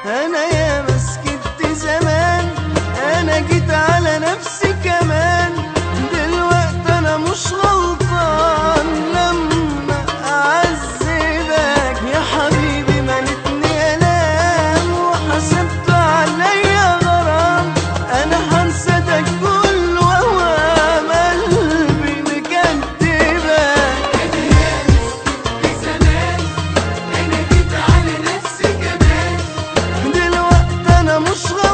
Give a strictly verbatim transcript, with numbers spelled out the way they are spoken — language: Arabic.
انا يا مسكت زمان، انا جيت على نفسي كمان. دلوقتي انا مش غلطان لما اعذبك يا حبيبي، مالتني الام وحسبت عليا غرام. انا هنسدك كل وهوام قلبي مكدبك. انا يا مسكت زمان، انا جيت على نفسي كمان. دلوقتي انا مش غلطان